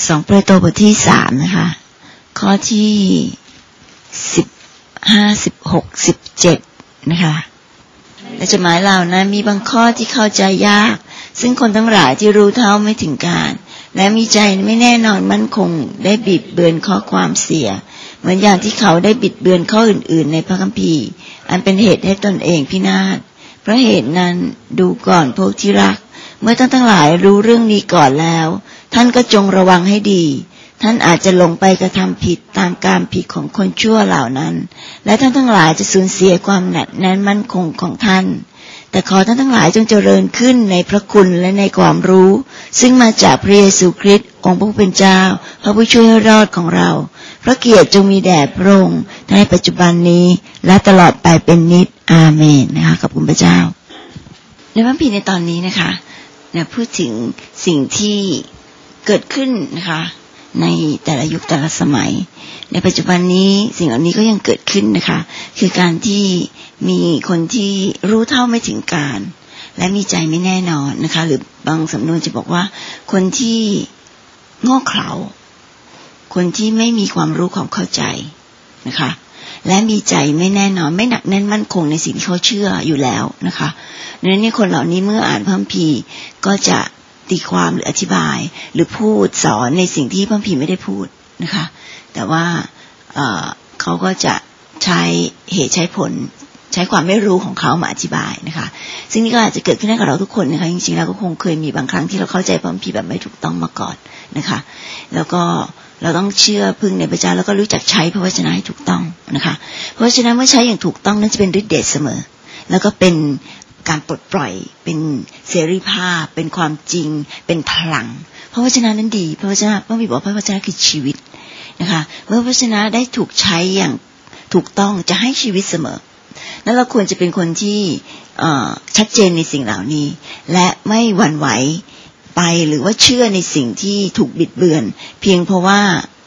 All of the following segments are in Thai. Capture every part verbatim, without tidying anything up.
สองเปโตรบทที่สามนะคะข้อที่สิบห้าสิบหกสิบเจ็ดนะคะและจดหมายเหล่านั้นมีบางข้อที่เข้าใจยากซึ่งคนทั้งหลายที่รู้เท่าไม่ถึงการและมีใจไม่แน่นอนมั่นคงได้บิดเบือนข้อความเสียเหมือนอย่างที่เขาได้บิดเบือนข้ออื่นๆในพระคัมภีร์อันเป็นเหตุให้ตนเองพินาศเพราะเหตุนั้นดูก่อนพวกที่รักเมื่อท่านทั้งหลายรู้เรื่องนี้ก่อนแล้วท่านก็จงระวังให้ดีท่านอาจจะลงไปกระทำผิดตามการผิดของคนชั่วเหล่านั้นและท่านทั้งหลายจะสูญเสียความหนักแน่นมั่นคงของท่านแต่ขอท่านทั้งหลายจงเจริญขึ้นในพระคุณและในความรู้ซึ่งมาจากพระเยซูคริสต์องค์พระผู้เป็นเจ้าพระผู้ช่วยให้รอดของเราพระเกียรติจงมีแด่พระองค์ในปัจจุบันนี้และตลอดไปเป็นนิจอาเมนนะคะขอบคุณพระเจ้าในพระคัมภีร์ในตอนนี้นะคะเนี่ยพูดถึงสิ่งที่เกิดขึ้นนะคะในแต่ละยุคแต่ละสมัยในปัจจุบันนี้สิ่งเหล่านี้ก็ยังเกิดขึ้นนะคะคือการที่มีคนที่รู้เท่าไม่ถึงการและมีใจไม่แน่นอนนะคะหรือบางสำนวนจะบอกว่าคนที่โง่เขลาคนที่ไม่มีความรู้ความเข้าใจนะคะและมีใจไม่แน่นอนไม่หนักแน่นมั่นคงในสิ่งที่เขาเชื่ออยู่แล้วนะคะดังนั้นคนเหล่านี้เมื่ออ่านพระคัมภีร์ก็จะตีความหรืออธิบายหรือพูดสอนในสิ่งที่พระคัมภีร์ไม่ได้พูดนะคะแต่ว่า เอ่อ เขาก็จะใช้เหตุใช้ผลใช้ความไม่รู้ของเขามาอธิบายนะคะซึ่งนี่ก็อาจจะเกิดขึ้นได้กับเราทุกคนนะคะจริงๆแล้วก็คงเคยมีบางครั้งที่เราเข้าใจพระคัมภีร์แบบไม่ถูกต้องมาก่อนนะคะแล้วก็เราต้องเชื่อพึ่งในพระเจ้าแล้วก็รู้จักใช้พระวจนะให้ถูกต้องนะคะเพราะฉะนั้นเมื่อใช้อย่างถูกต้องนั้นจะเป็นฤทธิ์เดชเสมอแล้วก็เป็นการปลดปล่อยเป็นเสรีภาพเป็นความจริงเป็นพลังพระวจนะนั้นดีพระวจนะพระบิดาบอกพระวจนะคือชีวิตนะคะเมื่อพระวจนะได้ถูกใช้อย่างถูกต้องจะให้ชีวิตเสมอนั้นเราควรจะเป็นคนที่ชัดเจนในสิ่งเหล่านี้และไม่หวั่นไหวไปหรือว่าเชื่อในสิ่งที่ถูกบิดเบือนเพียงเพราะว่า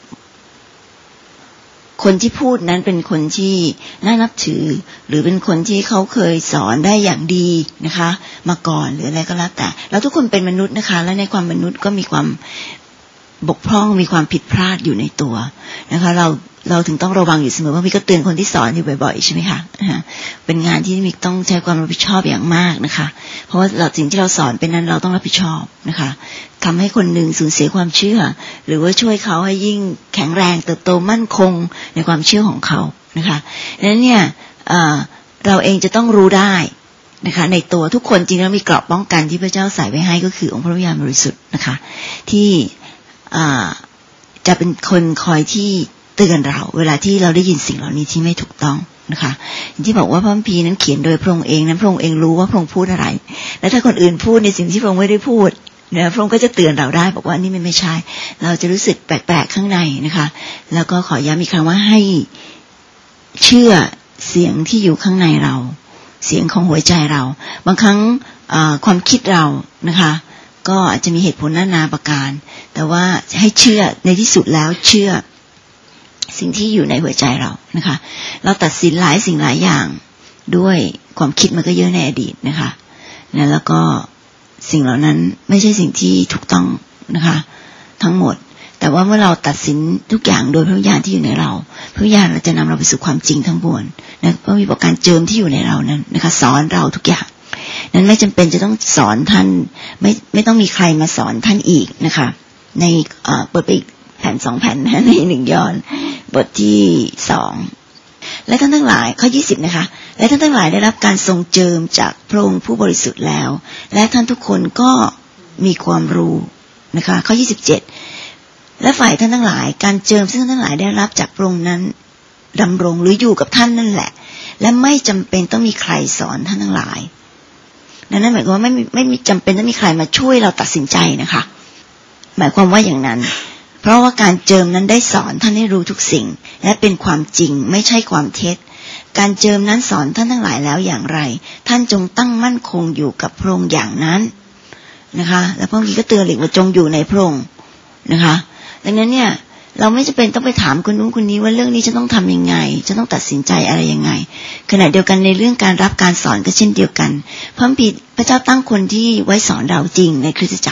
คนที่พูดนั้นเป็นคนที่น่านับถือหรือเป็นคนที่เขาเคยสอนได้อย่างดีนะคะมาก่อนหรืออะไรก็แล้วแต่เราทุกคนเป็นมนุษย์นะคะและในความมนุษย์ก็มีความบกพร่องมีความผิดพลาดอยู่ในตัวนะคะเราเราถึงต้องระวังอยู่เสมอว่ามีก็เตือนคนที่สอนอยู่บ่อยๆใช่ไหมคะเป็นงานที่มีต้องใช้ความรับผิดชอบอย่างมากนะคะเพราะว่าเราสิ่งที่เราสอนเป็นนั้นเราต้องรับผิดชอบนะคะทำให้คนหนึ่งสูญเสียความเชื่อหรือว่าช่วยเขาให้ยิ่งแข็งแรงเติบโตมั่นคงในความเชื่อของเขานะคะดังนั้นเนี่ยเราเองจะต้องรู้ได้นะคะในตัวทุกคนจริงแล้วมีเกราะป้องกันที่พระเจ้าใส่ไว้ให้ก็คือองค์พระวิญญาณบริสุทธิ์นะคะที่จะเป็นคนคอยที่เตือนเราเวลาที่เราได้ยินสิ่งเหล่านี้ที่ไม่ถูกต้องนะคะที่บอกว่าพระคัมภีร์นั้นเขียนโดยพระองค์เองนั้นพระองค์เองรู้ว่าพระองค์พูดอะไรและถ้าคนอื่นพูดในสิ่งที่พระองค์ไม่ได้พูดเนี่ยพระองค์ก็จะเตือนเราได้บอกว่านี่มันไม่ใช่เราจะรู้สึกแปลกๆข้างในนะคะแล้วก็ขอย้ำอีกครั้งว่าให้เชื่อเสียงที่อยู่ข้างในเราเสียงของหัวใจเราบางครั้งความคิดเรานะคะก็อาจจะมีเหตุผลนานาประการแต่ว่าให้เชื่อในที่สุดแล้วเชื่อสิ่งที่อยู่ในหัวใจเรานะคะเราตัดสินหลายสิ่งหลายอย่างด้วยความคิดมันก็เยอะในอดีตนะคะนะแล้วก็สิ่งเหล่านั้นไม่ใช่สิ่งที่ถูกต้องนะคะทั้งหมดแต่ว่าเมื่อเราตัดสินทุกอย่างโดยพระวิญญาณที่อยู่ในเราพระวิญญาณเราจะนำเราไปสู่ความจริงทั้งมวลนะเพราะมีประการเจิมที่อยู่ในเรานั้นนะคะสอนเราทุกอย่างนั้นไม่จำเป็นจะต้องสอนท่านไม่ไม่ต้องมีใครมาสอนท่านอีกนะคะในเอ่อเปิดไปอีกแผ่นสองแผ่นนะในหนึ่งยอห์นบทที่สองและท่านทั้งหลายข้อยี่สิบนะคะและท่านทั้งหลายได้รับการทรงเจิมจากพระองค์ผู้บริสุทธิ์แล้วและท่านทุกคนก็มีความรู้นะคะข้อยี่สิบเจ็ดและฝ่ายท่านทั้งหลายการเจิมซึ่งท่านทั้งหลายได้รับจากพระองค์นั้นดำรงหรืออยู่กับท่านนั่นแหละและไม่จำเป็นต้องมีใครสอนท่านทั้งหลายนั่นหมายความว่าไม่ไม่มีจำเป็นต้องมีใครมาช่วยเราตัดสินใจนะคะหมายความว่าอย่างนั้นเพราะว่าการเจิมนั้นได้สอนท่านให้รู้ทุกสิ่งและเป็นความจริงไม่ใช่ความเท็จการเจิมนั้นสอนท่านทั้งหลายแล้วอย่างไรท่านจงตั้งมั่นคงอยู่กับพระองค์อย่างนั้นนะคะแล้วพระองค์ก็เตือนอีกว่าจงอยู่ในพระองค์นะคะดังนั้นเนี่ยเราไม่จำเป็นต้องไปถามคนนู้นคนนี้ว่าเรื่องนี้จะต้องทำยังไงจะต้องตัดสินใจอะไรยังไงขณะเดียวกันในเรื่องการรับการสอนก็เช่นเดียวกันพระบิดาพระเจ้าตั้งคนที่ไว้สอนเราจริงในคริสตจักร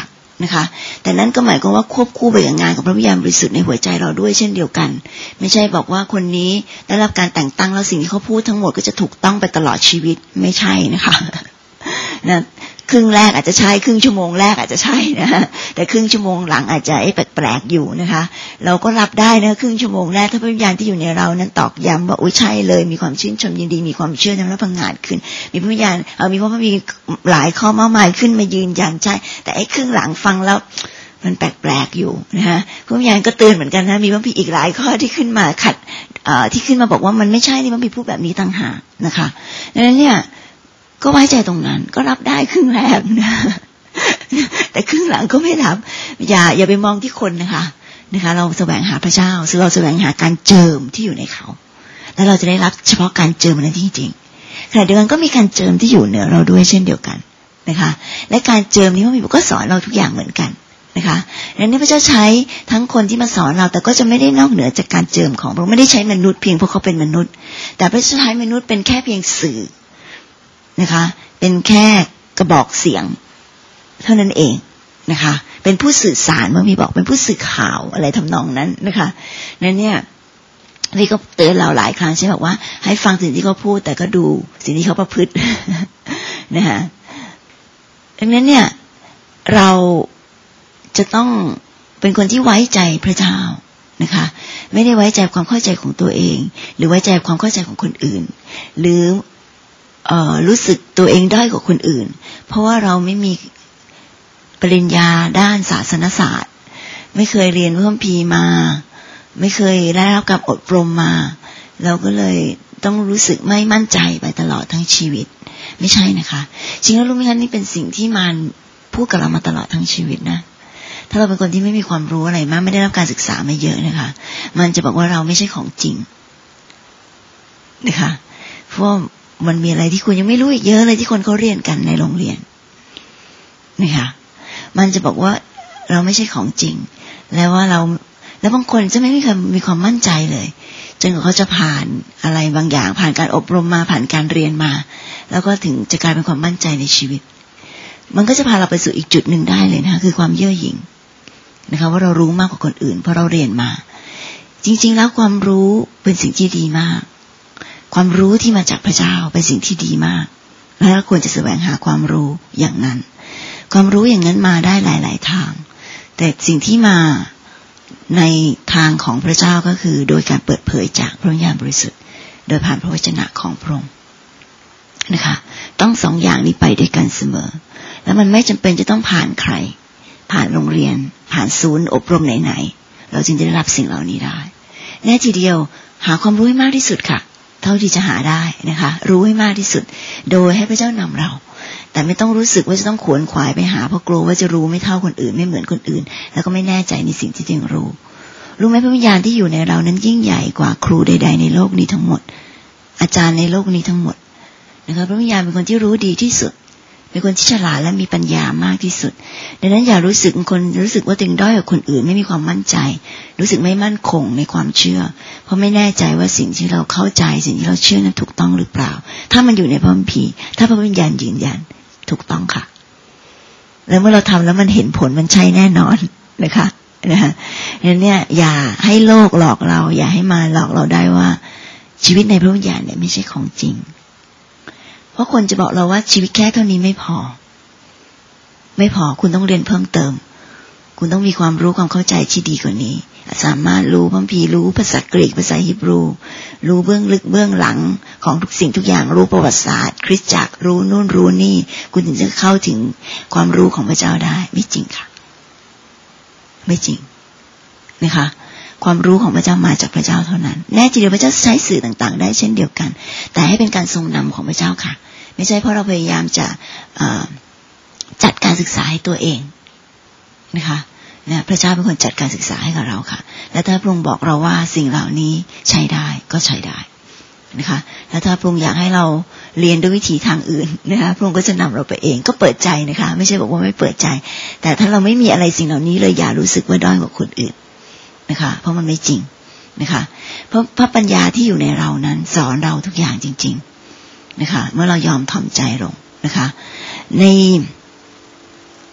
นะคะแต่นั้นก็หมายความว่าควบคู่ไปกับงานของพระวิญญาณบริสุทธิ์ในหัวใจเราด้วยเช่นเดียวกันไม่ใช่บอกว่าคนนี้ได้รับการแต่งตั้งแล้วสิ่งที่เขาพูดทั้งหมดก็จะถูกต้องไปตลอดชีวิตไม่ใช่นะคะนะครึ่งแรกอาจจะใช่ครึ่งชั่วโมงแรกอาจจะใช่นะแต่ครึ่งชั่วโมงหลังอาจจะไอ้แปลกๆอยู่นะคะเราก็รับได้นะครึ่งชั่วโมงแรกถ้าพระวิญญาณที่อยู่ในเรานั้นตอกย้ำว่าโอ้ใช่เลยมีความชื่นชมยินดีมีความเชื่อทำให้พังงาดขึ้นมีพระวิญญาณเออมีเพราะว่ามีหลายข้อมากมายขึ้นมายืนยันใช่แต่ไอ้ครึ่งหลังฟังแล้วมันแปลกๆอยู่นะฮะพระวิญญาณก็เตือนเหมือนกันนะมีพระพีอีกหลายข้อที่ขึ้นมาขัดเอ่อที่ขึ้นมาบอกว่ามันไม่ใช่นี่พระพีพูดแบบนี้ต่างหากนะคะดังนั้นเนี่ยก็ไว้ใจตรงนั้นก็รับได้ครึ่งแรกนะแต่ครึ่งหลังก็ไม่รับอย่าอย่าไปมองที่คนนะคะนะคะเราแสวงหาพระเจ้าซึ่งเราแสวงหาการเจิมที่อยู่ในเขาแล้วเราจะได้รับเฉพาะการเจิมนั้นจริงๆขณะเดียวกันก็มีการเจิมที่อยู่เหนือเราด้วยเช่นเดียวกันนะคะและการเจิมนี้พระบิดาก็สอนเราทุกอย่างเหมือนกันนะคะดังนั้นพระเจ้าใช้ทั้งคนที่มาสอนเราแต่ก็จะไม่ได้นอกเหนือจากการเจิมของพระองค์ไม่ได้ใช้มนุษย์เพียงเพราะเขาเป็นมนุษย์แต่พระเจ้าใช้มนุษย์เป็นแค่เพียงสื่อนะคะเป็นแค่กระบอกเสียงเท่านั้นเองนะคะเป็นผู้สื่อสารเมื่อมีบอกเป็นผู้สื่อข่าวอะไรทำนองนั้นนะคะนั้นเนี่ยพี่ก็เตือนเราหลายครั้งใช่บอกว่าให้ฟังสิ่งที่เขาพูดแต่ก็ดูสิ่งที่เขาประพฤตินะคะดังนั้นเนี่ยเราจะต้องเป็นคนที่ไว้ใจพระเจ้านะคะไม่ได้ไว้ใจความเข้าใจของตัวเองหรือไว้ใจความเข้าใจของคนอื่นหรือเอ่อรู้สึกตัวเองด้อยกว่าคนอื่นเพราะว่าเราไม่มีปริญญาด้านศาสนศาสตร์ไม่เคยเรียนพระคัมภีร์มาไม่เคยได้รับการอบรมมาเราก็เลยต้องรู้สึกไม่มั่นใจไปตลอดทั้งชีวิตไม่ใช่นะคะจริงแล้วรู้ไหมคะนี่เป็นสิ่งที่มันพูดกับเรามาตลอดทั้งชีวิตนะถ้าเราเป็นคนที่ไม่มีความรู้อะไรมากไม่ได้รับการศึกษามาเยอะนะคะมันจะบอกว่าเราไม่ใช่ของจริงนะคะเพราะมันมีอะไรที่คุณยังไม่รู้อีกเยอะเลยที่คนเขาเรียนกันในโรงเรียนนะคะมันจะบอกว่าเราไม่ใช่ของจริงแล้วว่าเราแล้วบางคนจะไม่มีความมีความมั่นใจเลยจนกว่าเขาจะผ่านอะไรบางอย่างผ่านการอบรมมาผ่านการเรียนมาแล้วก็ถึงจะกลายเป็นความมั่นใจในชีวิตมันก็จะพาเราไปสู่อีกจุดหนึ่งได้เลยนะคะคือความเย่อหยิ่งนะคะว่าเรารู้มากกว่าคนอื่นเพราะเราเรียนมาจริงๆแล้วความรู้เป็นสิ่งที่ดีมากความรู้ที่มาจากพระเจ้าเป็นสิ่งที่ดีมากและเราควรจะแสวงหาความรู้อย่างนั้นความรู้อย่างนั้นมาได้หลายๆทางแต่สิ่งที่มาในทางของพระเจ้าก็คือโดยการเปิดเผยจากพระวิญญาณบริสุทธิ์โดยผ่านพระวจนะของพระองค์นะคะต้องสองอย่างนี้ไปด้วยกันเสมอแล้วมันไม่จำเป็นจะต้องผ่านใครผ่านโรงเรียนผ่านศูนย์อบรมไหนๆเราจึงจะได้รับสิ่งเหล่านี้ได้แน่ทีเดียวหาความรู้ให้มากที่สุดค่ะเท่าที่จะหาได้นะคะรู้ให้มากที่สุดโดยให้พระเจ้านำเราแต่ไม่ต้องรู้สึกว่าจะต้องขวนขวายไปหาเพราะกลัวว่าจะรู้ไม่เท่าคนอื่นไม่เหมือนคนอื่นแล้วก็ไม่แน่ใจในสิ่งที่ตัวเองรู้รู้ไหมพระวิญญาณที่อยู่ในเรานั้นยิ่งใหญ่กว่าครูใดๆในโลกนี้ทั้งหมดอาจารย์ในโลกนี้ทั้งหมดนะคะพระวิญญาณเป็นคนที่รู้ดีที่สุดเป็นคนที่ฉลาดและมีปัญญามากที่สุดดังนั้นอย่ารู้สึกคนรู้สึกว่าตัวเองด้อยกว่าคนอื่นไม่มีความมั่นใจรู้สึกไม่มั่นคงในความเชื่อเพราะไม่แน่ใจว่าสิ่งที่เราเข้าใจสิ่งที่เราเชื่อนั้นถูกต้องหรือเปล่าถ้ามันอยู่ในพระคัมภีร์ถ้าพระวิญญาณยืนยันถูกต้องค่ะแล้วเมื่อเราทำแล้วมันเห็นผลมันใช่แน่นอนนะคะนะคะดังนั้นเนี่ยอย่าให้โลกหลอกเราอย่าให้มาหลอกเราได้ว่าชีวิตในพระวิญญาณเนี่ยไม่ใช่ของจริงเพราะคนจะบอกเราว่าชีวิตแค่เท่านี้ไม่พอไม่พอคุณต้องเรียนเพิ่มเติมคุณต้องมีความรู้ความเข้าใจที่ดีกว่านี้สามารถรู้พระคัมภีร์รู้ภาษากรีกภาษาฮีบรูรู้เบื้องลึกเบื้องหลังของทุกสิ่งทุกอย่างรู้ประวัติศาสตร์คริสตจักรรู้นู่นรู้นี่คุณถึงจะเข้าถึงความรู้ของพระเจ้าได้ไม่จริงค่ะไม่จริงนะคะความรู้ของพระเจ้ามาจากพระเจ้าเท่านั้นแน่จริงพระเจ้าใช้สื่อต่างๆได้เช่นเดียวกันแต่ให้เป็นการทรงนำของพระเจ้าค่ะไม่ใช่เพราะเราพยายามจะจัดการศึกษาให้ตัวเองนะคะนะพระเจ้าเป็นคนจัดการศึกษาให้กับเราค่ะและถ้าพระองค์บอกเราว่าสิ่งเหล่านี้ใช้ได้ก็ใช้ได้นะคะแล้วถ้าพระองค์อยากให้เราเรียนด้วยวิธีทางอื่นนะคะพระองค์ก็จะนำเราไปเองก็เปิดใจนะคะไม่ใช่บอกว่าไม่เปิดใจแต่ถ้าเราไม่มีอะไรสิ่งเหล่านี้เลยอย่ารู้สึกว่าด้อยกว่าคนอื่นนะคะเพราะมันไม่จริงนะคะเพราะพระปัญญาที่อยู่ในเรานั้นสอนเราทุกอย่างจริงๆนะคะเมื่อเรายอมถ่อมใจลงนะคะในใน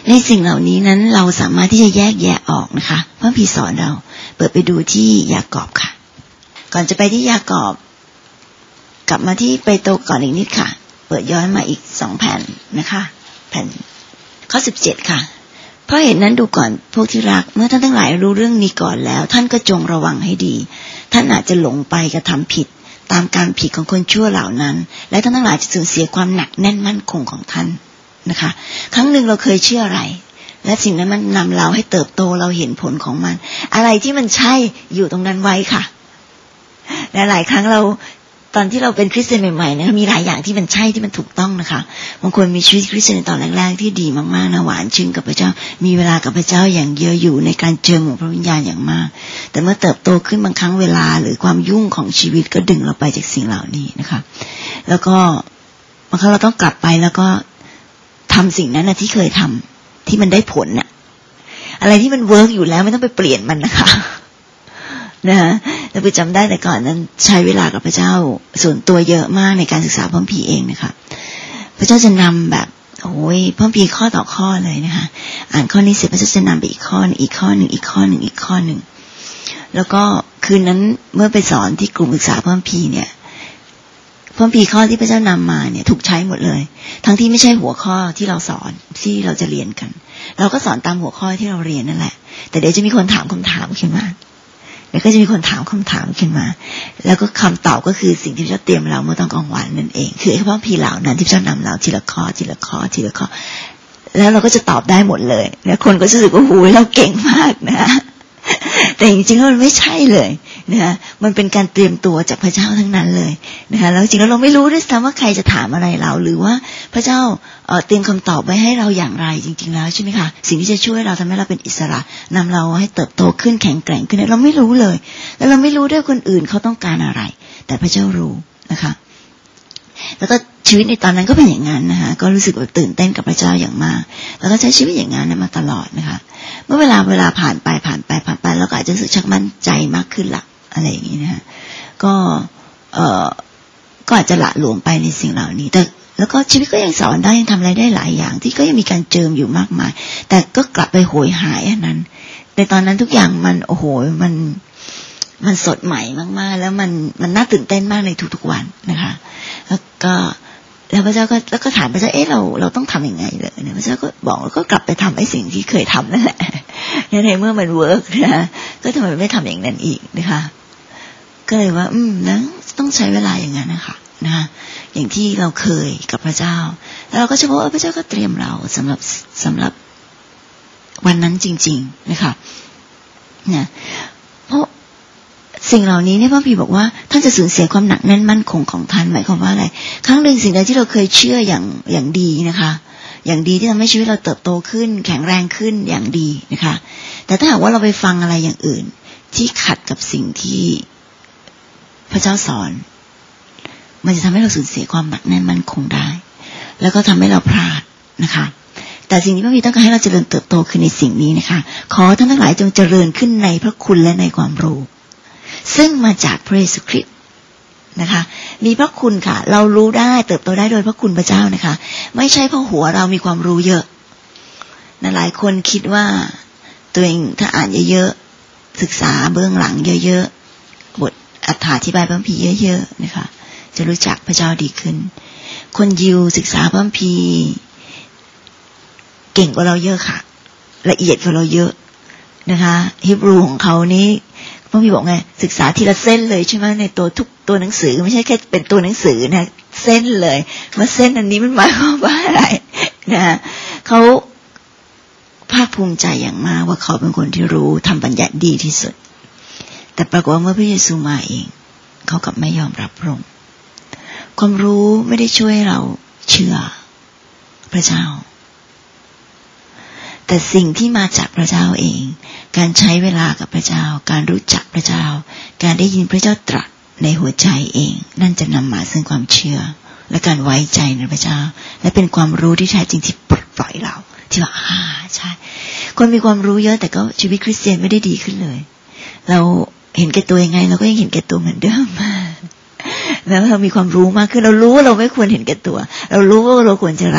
ในสิ่งเหล่านี้นั้นเราสามารถที่จะแยกแยะออกนะคะพระคัมภีร์สอนเราเปิดไปดูที่ยากอบค่ะก่อนจะไปที่ยากอบกลับมาที่เปโตรก่อนอีกนิดค่ะเปิดย้อนมาอีกสองแผ่นนะคะแผ่นข้อสิบเจ็ดค่ะเพราะเหตุนั้นดูก่อนพวกที่รักเมื่อท่านทั้งหลายรู้เรื่องนี้ก่อนแล้วท่านก็จงระวังให้ดีท่านอาจจะหลงไปกระทำผิดตามการผิดของคนชั่วเหล่านั้นและท่านทั้งหลายจะสูญเสียความหนักแน่นมั่นคงของท่านนะคะครั้งหนึ่งเราเคยเชื่ออะไรและสิ่งนั้นมันนำเราให้เติบโตเราเห็นผลของมันอะไรที่มันใช่อยู่ตรงนั้นไว้ค่ะและหลายครั้งเราตอนที่เราเป็นคริสเตียนใหม่ๆเนี่ยมีหลายอย่างที่มันใช่ที่มันถูกต้องนะคะบางคนมีชีวิตคริสเตียนตอนแรกๆที่ดีมากๆนะหวานชื่นกับพระเจ้ามีเวลากับพระเจ้าอย่างเยอะอยู่ในการเจิมของพระวิญญาณอย่างมากแต่เมื่อเติบโตขึ้นบางครั้งเวลาหรือความยุ่งของชีวิตก็ดึงเราไปจากสิ่งเหล่านี้นะคะแล้วก็บางครั้งเราต้องกลับไปแล้วก็ทำสิ่งนั้นนะที่เคยทำที่มันได้ผลน่ะอะไรที่มันเวิร์กอยู่แล้วไม่ต้องไปเปลี่ยนมันนะคะนะฮะเราไปจำได้แต่ก่อนนั้นใช้เวลากับพระเจ้าส่วนตัวเยอะมากในการศึกษาพระคัมภีร์เองนะคะพระเจ้าจะนำแบบโอ้ยพระคัมภีร์ข้อต่อข้อเลยนะคะอ่านข้อนี้เสร็จพระเจ้าจะนำไปอีกข้อนึงอีกข้อนึงอีกข้อนึงอีกข้อนึงแล้วก็คืนนั้นเมื่อไปสอนที่กลุ่มศึกษาพระคัมภีร์เนี่ยพระคัมภีร์ข้อที่พระเจ้านำมาเนี่ยถูกใช้หมดเลยทั้งที่ไม่ใช่หัวข้อที่เราสอนที่เราจะเรียนกันเราก็สอนตามหัวข้อที่เราเรียนนั่นแหละแต่เดี๋ยวจะมีคนถามคำถามขึ้นมาแล้วก็จะมีคนถามคำถามขึ้นมาแล้วก็คำตอบก็คือสิ่งที่พระเจ้าเตรียมเราเมื่อตอนกลางวันนั่นเองคือพระคัมภีร์เหล่านั้นที่พระเจ้านำเราทีละข้อทีละข้อทีละข้อแล้วเราก็จะตอบได้หมดเลยแล้วคนก็จะรู้สึกว่าโอ้ยเราเก่งมากนะแต่จริงๆแล้วมันไม่ใช่เลยนะมันเป็นการเตรียมตัวจากพระเจ้าทั้งนั้นเลยนะคะแล้วจริงๆแล้วเราไม่รู้ด้วยซ้ำว่าใครจะถามอะไรเราหรือว่าพระเจ้าเอ่อเตรียมคำตอบไว้ให้เราอย่างไรจริงๆแล้วใช่ไหมคะสิ่งที่จะช่วยเราทำให้เราเป็นอิสระนำเราให้เติบโตขึ้นแข็งแกร่งขึ้นเราไม่รู้เลยแล้วเราไม่รู้ด้วยคนอื่นเขาต้องการอะไรแต่พระเจ้ารู้นะคะแล้วก็ชีวิตในตอนนั้นก็เป็นอย่างนั้นนะคะก็รู้สึกแบบตื่นเต้นกับพระเจ้าอย่างมากแล้วก็ใช้ชีวิตอย่างนั้นมาตลอดนะคะเมื่อเวลาเวลาผ่านไปผ่านไปผ่านไปแล้วก็อาจจะรู้สึกชักมั่นใจมากขึ้นละอะไรอย่างนี้นะคะก็เอ่อก็อาจจะละหลวมไปในสิ่งเหล่านี้แต่แล้วก็ชีวิตก็ยังสอนได้ยังทำอะไรได้หลายอย่างที่ก็ยังมีการเจิมอยู่มากมายแต่ก็กลับไปโหยหายอันนั้นในตอนนั้นทุกอย่างมันโอ้โหมันมันสดใหม่มากๆแล้วมันมันน่าตื่นเต้นมากในทุกๆวันนะคะแล้วก็แล้วพระเจ้าก็แล้วก็ถามพระเจ้าเอ๊ะเราเราต้องทำยังไงเลยเนี่ยพระเจ้าก็บอกแล้วก็กลับไปทำไอ้สิ่งที่เคยทำนั่นแหละในเมื่อมันเวิร์กนะก็ทำไมไม่ทำอย่างนั้นอีกนะคะก็เลยว่าอืมแล้วต้องใช้เวลาอย่างนั้นนะคะนะคะอย่างที่เราเคยกับพระเจ้าแล้วเราก็จะพบว่าพระเจ้าก็เตรียมเราสำหรับสำหรับวันนั้นจริงๆนะคะเนี่ยเพราะสิ่งเหล่านี้เนี่ยพระพี่บอกว่าท่านจะสูญเสียความหนักแน่นมั่นคงของท่านหมายความว่าอะไรครั้งหนึ่งสิ่งใดที่เราเคยเชื่ออย่างอย่างดีนะคะอย่างดีที่ทำให้ชีวิตเราเติบโตขึ้นแข็งแรงขึ้นอย่างดีนะคะแต่ถ้าหากว่าเราไปฟังอะไรอย่างอื่นที่ขัดกับสิ่งที่พระเจ้าสอนมันจะทำให้เราสูญเสียความหนักแน่นมั่นคงได้แล้วก็ทำให้เราพลาดนะคะแต่สิ่งที่พระพี่ต้องการให้เราเจริญเติบโตขึ้นในสิ่งนี้นะคะขอท่านทั้งหลายจงเจริญขึ้นในพระคุณและในความรู้ซึ่งมาจากพระเยซูคริสต์นะคะมีพระคุณค่ะเรารู้ได้เติบโตได้โดยพระคุณพระเจ้านะคะไม่ใช่เพราะหัวเรามีความรู้เยอะนะหลายคนคิดว่าตัวเองถ้าอ่านเยอะๆศึกษาเบื้องหลังเยอะๆบทอธิบายพระคัมภีร์เยอะๆนะคะจะรู้จักพระเจ้าดีขึ้นคนยิวศึกษาพระคัมภีร์เก่งกว่าเราเยอะค่ะละเอียดกว่าเราเยอะนะคะฮีบรูของเขานี้พระพี่บอกไงศึกษาทีละเส้นเลยใช่ไหมในตัวทุกตัวหนังสือไม่ใช่แค่เป็นตัวหนังสือนะเส้นเลยว่าเส้นอันนี้มันหมายความว่าอะไรนะเขาภาคภูมิใจอย่างมากว่าเขาเป็นคนที่รู้ทำบัญญัติดีที่สุดแต่ปรากฏว่าเมื่อพระเยซูมาเองเขากลับไม่ยอมรับพระองค์ความรู้ไม่ได้ช่วยเราเชื่อพระเจ้าแต่สิ่งที่มาจากพระเจ้าเองการใช้เวลากับพระเจ้าการรู้จักพระเจ้าการได้ยินพระเจ้าตรัสในหัวใจเองนั่นจะนำมาซึ่งความเชื่อและการไว้ใจในพระเจ้าและเป็นความรู้ที่แท้จริงที่ปลดปล่อยเราที่ว่าอ่าใช่คนมีความรู้เยอะแต่ก็ชีวิตคริสเตียนไม่ได้ดีขึ้นเลยเราเห็นแก่ตัวยังไงเราก็ยังเห็นแก่ตัวเหมือนเดิมแล้วเรามีความรู้มากขึ้นเรารู้ว่าเราไม่ควรเห็นแก่ตัวเรารู้ว่าเราควรจะรัก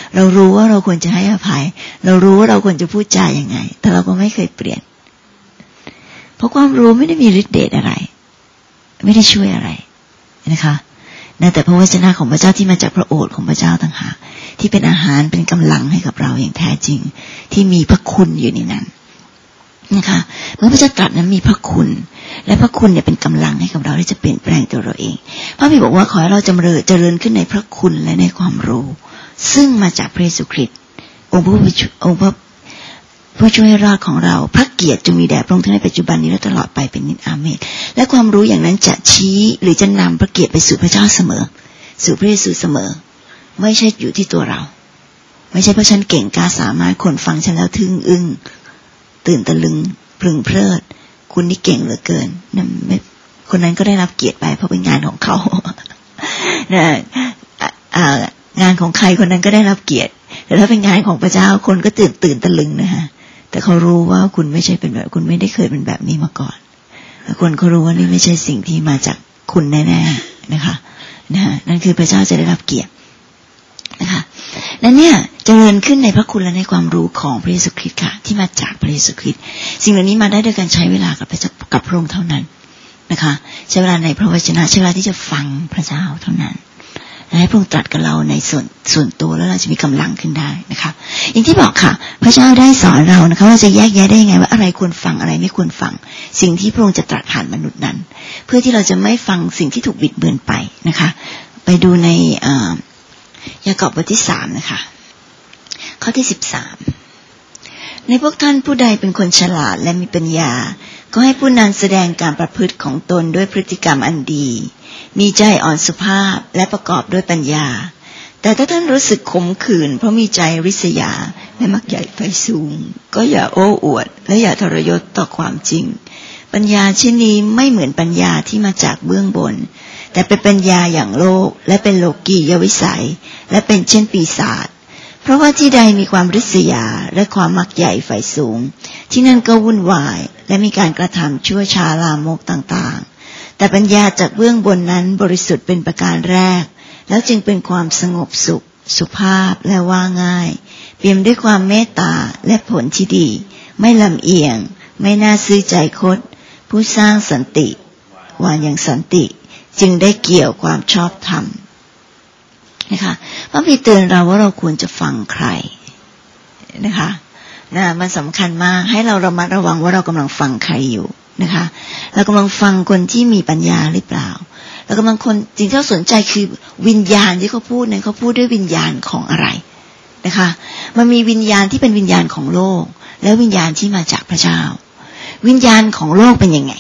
เรารู้ว่าเราควรจะให้อภัยเรารู้ว่าเราควรจะพูดจาอย่างไงแต่เราก็ไม่เคยเปลี่ยนเพราะความรู้ไม่ได้มีฤทธิ์เดชอะไรไม่ได้ช่วยอะไรนะคะนะแต่พระวจนะของพระเจ้าที่มาจากพระโอษฐ์ของพระเจ้าต่างหากที่เป็นอาหารเป็นกำลังให้กับเราอย่างแท้จริงที่มีพระคุณอยู่ในนั้นนะคะเมื่อพระเจ้าตรัสนั้นมีพระคุณและพระคุณเนี่ยเป็นกำลังให้กับเราที่จะเปลี่ยนแปลงตัวเราเองพระบิดาบอกว่าขอให้เราจำเริญเจริญขึ้นในพระคุณและในความรู้ซึ่งมาจากพระเยซูคริสต์องค์พระองค์พระผู้ช่วยรอดของเราพระเกียรติจงมีแด่พระองค์ทั้งในปัจจุบันนี้และตลอดไปเป็นนิจอาเมนและความรู้อย่างนั้นจะชี้หรือจะนำพระเกียรติไปสู่พระเจ้าเสมอสู่พระเยซูเสมอไม่ใช่อยู่ที่ตัวเราไม่ใช่เพราะฉันเก่งกล้าสามารถคนฟังฉันแล้วทึ่งอึ้งตื่นตะลึงพรึงเพลิดคุณนี่เก่งเหลือเกินนั่นไม่คนนั้นก็ได้รับเกียรติไปเพราะเป็นงานของเขานะงานของใครคนนั้นก็ได้รับเกียรติแต่ถ้าเป็นงานของพระเจ้าคนก็ตื่นตื่นตะลึงนะฮะแต่เขารู้ว่าคุณไม่ใช่เป็นแบบคุณไม่ได้เคยเป็นแบบนี้มาก่อนแล้วคนเขารู้ว่านี่ไม่ใช่สิ่งที่มาจากคุณแน่ๆนะคะนะนั่นคือพระเจ้าจะได้รับเกียรตินะคะและเนี่ยเจริญขึ้นในพระคุณและในความรู้ของพระเยซูคริสต์ค่ะที่มาจากพระเยซูคริสต์สิ่งเหล่านี้มาได้ด้วยการใช้เวลากับพระเจ้ากับพระองค์เท่านั้นนะคะใช้เวลาในพระวจนะใช้เวลาที่จะฟังพระเจ้าเท่านั้นและให้พระองค์ตรัสกับเราในส่วนส่วนตัวแล้วเราจะมีกำลังขึ้นได้นะคะอย่างที่บอกค่ะพระเจ้าได้สอนเรานะคะว่าจะแยกแยะได้ยังไงว่าอะไรควรฟังอะไรไม่ควรฟังสิ่งที่พระองค์จะตรัสผ่านมนุษย์นั้นเพื่อที่เราจะไม่ฟังสิ่งที่ถูกบิดเบือนไปนะคะไปดูในยากอบบทที่สามนะคะข้อที่สิบสามในพวกท่านผู้ใดเป็นคนฉลาดและมีปัญญาก็ให้ผู้นั้นแสดงการประพฤติของตนด้วยพฤติกรรมอันดีมีใจอ่อนสุภาพและประกอบด้วยปัญญาแต่ถ้าท่านรู้สึกขมขื่นเพราะมีใจริษยาและมักใหญ่ไฟสูงก็อย่าโอ้อวดและอย่าทรยศต่อความจริงปัญญาเช่นนี้ไม่เหมือนปัญญาที่มาจากเบื้องบนแต่เป็นปัญญาอย่างโลกและเป็นโลกียวิสัยและเป็นเช่นปีศาจเพราะว่าที่ใดมีความริษยาและความมักใหญ่ไฟสูงที่นั่นก็วุ่นวายและมีการกระทำชั่วช้าลามกต่างๆแต่ปัญญาจากเบื้องบนนั้นบริสุทธิ์เป็นประการแรกแล้วจึงเป็นความสงบสุขสุภาพและว่าง่ายเปี่ยมด้วยความเมตตาและผลที่ดีไม่ลำเอียงไม่น่าซื้อใจคดผู้สร้างสันติวางอย่างสันติจึงได้เกี่ยวความชอบธรรมนะคะพระบิดาเตือนเราว่าเราควรจะฟังใครนะคะนะมันสำคัญมากให้เราระมัดระวังว่าเรากำลังฟังใครอยู่นะคะเรากำลังฟังคนที่มีปัญญาหรือเปล่าเรากำลังคนจริงที่เราสนใจคือวิญญาณที่เขาพูดนั้นเขาพูดด้วยวิญญาณของอะไรนะคะมันมีวิญญาณที่เป็นวิญญาณของโลกและวิญญาณที่มาจากพระเจ้าวิญญาณของโลกเป็นยังไง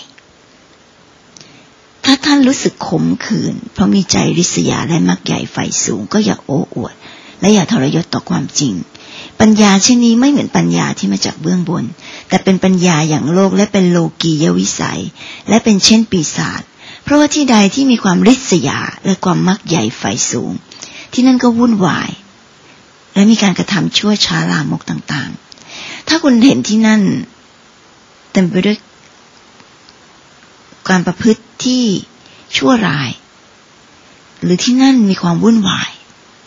ถ้าท่านรู้สึกขมขื่นเพราะมีใจริษยาและมักใหญ่ไฟสูงก็อย่าโอ้อวดและอย่าทรยศต่อความจริงปัญญาเช่นนี้ไม่เหมือนปัญญาที่มาจากเบื้องบนแต่เป็นปัญญาอย่างโลกและเป็นโลกียวิสัยและเป็นเช่นปีศาจเพราะว่าที่ใดที่มีความริษยาและความมักใหญ่ไฟสูงที่นั่นก็วุ่นวายและมีการกระทำชั่วช้าลามกต่างๆถ้าคุณเห็นที่นั่นเต็มไปด้วยการประพฤติที่ชั่วร้ายหรือที่นั่นมีความวุ่นวาย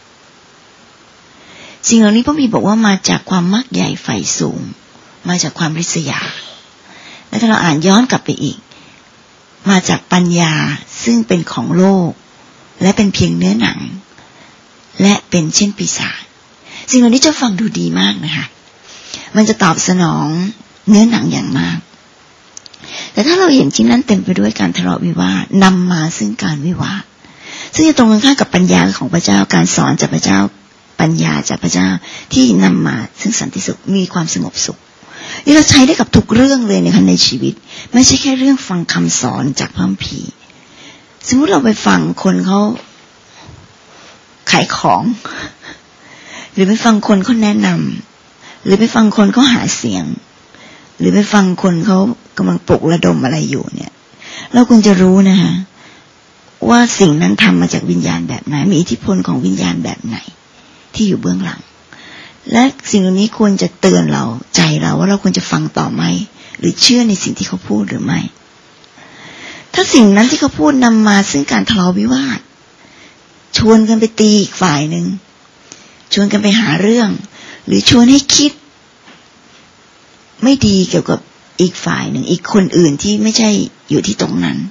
สิ่งเหล่านี้พระบิดาบอกว่ามาจากความมักใหญ่ไฟสูงมาจากความริษยาและถ้าเราอ่านย้อนกลับไปอีกมาจากปัญญาซึ่งเป็นของโลกและเป็นเพียงเนื้อหนังและเป็นเช่นปีศาจสิ่งเหล่านี้จะฟังดูดีมากนะคะมันจะตอบสนองเนื้อหนังอย่างมากแต่ถ้าเราเห็นที่นั้นเต็มไปด้วยการทะเลาะวิวาทนำมาซึ่งการวิวาทซึ่งจะตรงกันข้ามกับปัญญาของพระเจ้าการสอนจากพระเจ้าปัญญาจากพระเจ้าที่นำมาซึ่งสันติสุขมีความสงบสุขนี่เราใช้ได้กับทุกเรื่องเลยนะคะในชีวิตไม่ใช่แค่เรื่องฟังคำสอนจากพระคัมภีร์สมมุติเราไปฟังคนเขาขายของหรือไปฟังคนเขาแนะนำหรือไปฟังคนเขาหาเสียงหรือไปฟังคนเขากำลังปลุกระดมอะไรอยู่เนี่ยเราควรจะรู้นะคะว่าสิ่งนั้นทำมาจากวิญญาณแบบไหนมีอิทธิพลของวิญญาณแบบไหนที่อยู่เบื้องหลังและสิ่งเหล่านี้ควรจะเตือนเราใจเราว่าเราควรจะฟังต่อไหมหรือเชื่อในสิ่งที่เขาพูดหรือไม่ถ้าสิ่งนั้นที่เขาพูดนำมาซึ่งการทะเลาะวิวาทชวนกันไปตีอีกฝ่ายนึงชวนกันไปหาเรื่องหรือชวนให้คิดไม่ดีเกี่ยวกับอีกฝ่ายหนึ่งอีกคนอื่นที่ไม่ใช่อยู่ที่ตรงนั้น